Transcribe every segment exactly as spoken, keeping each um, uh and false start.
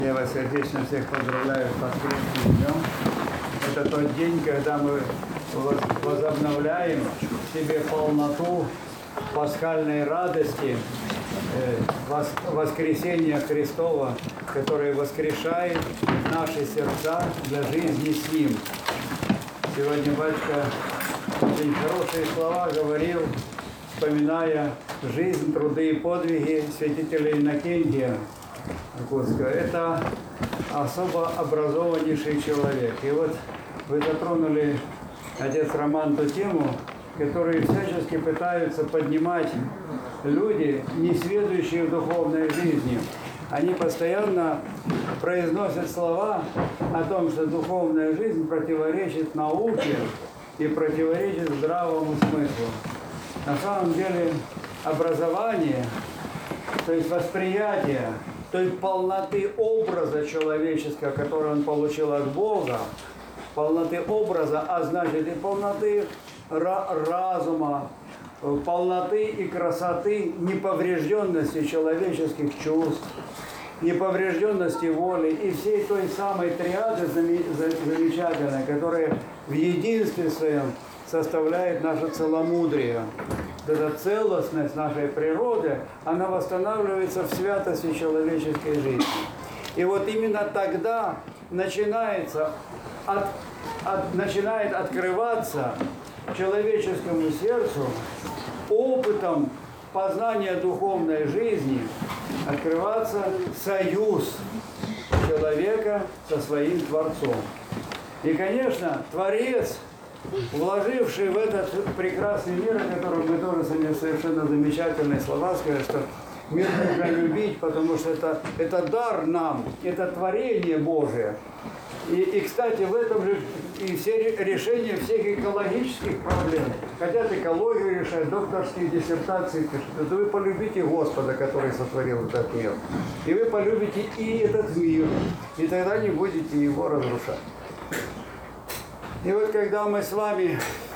Я вас сердечно всех поздравляю с воскресным днем. Это тот день, когда мы возобновляем в себе полноту пасхальной радости, воскресения Христова, которое воскрешает наши сердца для жизни с Ним. Сегодня батюшка очень хорошие слова говорил, вспоминая жизнь, труды и подвиги святителя Иннокентия. Это особо образованнейший человек. И вот вы затронули, отец Роман, ту тему, которую всячески пытаются поднимать люди, не сведущие в духовной жизни. Они постоянно произносят слова о том, что духовная жизнь противоречит науке и противоречит здравому смыслу. На самом деле образование, то есть восприятие той полноты образа человеческого, который он получил от Бога, полноты образа, а значит и полноты разума, полноты и красоты, неповрежденности человеческих чувств, неповрежденности воли и всей той самой триады замечательной, которая в единстве своем составляет наше целомудрие. Эта целостность нашей природы, она восстанавливается в святости человеческой жизни. И вот именно тогда начинается, от, от, начинает открываться человеческому сердцу опытом познания духовной жизни, открываться союз человека со своим Творцом. И, конечно, Творец, вложивший в этот прекрасный мир, о котором мы тоже сегодня совершенно замечательные слова сказали, что мир нужно любить, потому что это, это дар нам, это творение Божие. И, и, кстати, в этом же и все решения всех экологических проблем. Хотят экологию решать, докторские диссертации пишут. То вы полюбите Господа, который сотворил этот мир. И вы полюбите и этот мир. И тогда не будете его разрушать. И вот когда мы с вами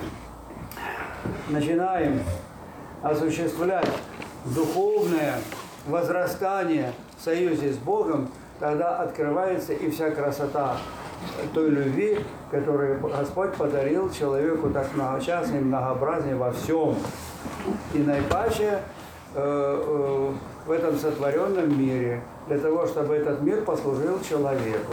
начинаем осуществлять духовное возрастание в союзе с Богом, тогда открывается и вся красота той любви, которую Господь подарил человеку так многочастно и многообразно во всем. И наипаче э, э, в этом сотворенном мире, для того, чтобы этот мир послужил человеку.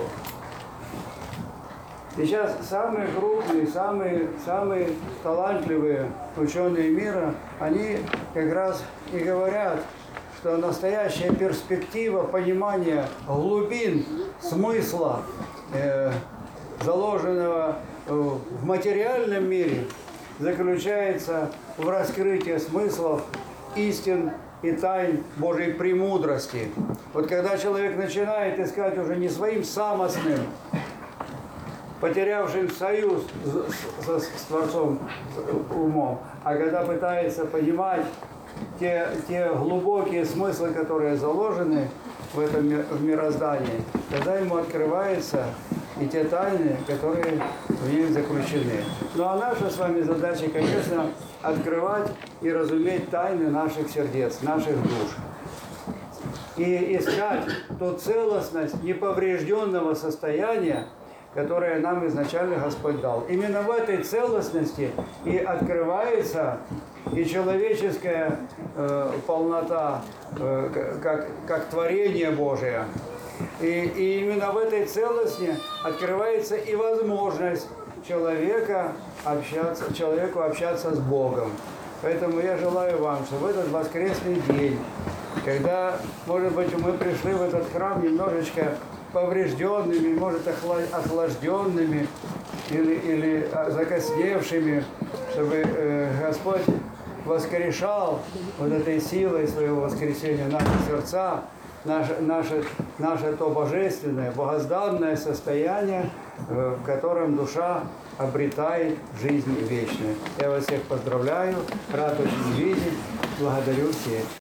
Сейчас самые крупные, самые, самые талантливые ученые мира, они как раз и говорят, что настоящая перспектива понимания глубин смысла, э, заложенного в материальном мире, заключается в раскрытии смыслов истин и тайн Божьей премудрости. Вот когда человек начинает искать уже не своим самостным, потерявшим союз с, с, с Творцом умом, а когда пытается понимать те, те глубокие смыслы, которые заложены в этом в мироздании, тогда ему открываются и те тайны, которые в нем заключены. Ну а наша с вами задача, конечно, открывать и разуметь тайны наших сердец, наших душ. И искать ту целостность неповрежденного состояния, которое нам изначально Господь дал. Именно в этой целостности и открывается и человеческая э, полнота, э, как, как творение Божие. И, и именно в этой целости открывается и возможность человека общаться, человеку общаться с Богом. Поэтому я желаю вам, чтобы в этот воскресный день, когда, может быть, мы пришли в этот храм немножечко поврежденными, может, охлажденными или, или закосневшими, чтобы э, Господь воскрешал вот этой силой своего воскресения наши сердца, наше, наше, наше то божественное, богозданное состояние, э, в котором душа обретает жизнь вечную. Я вас всех поздравляю, рад очень видеть, благодарю всех.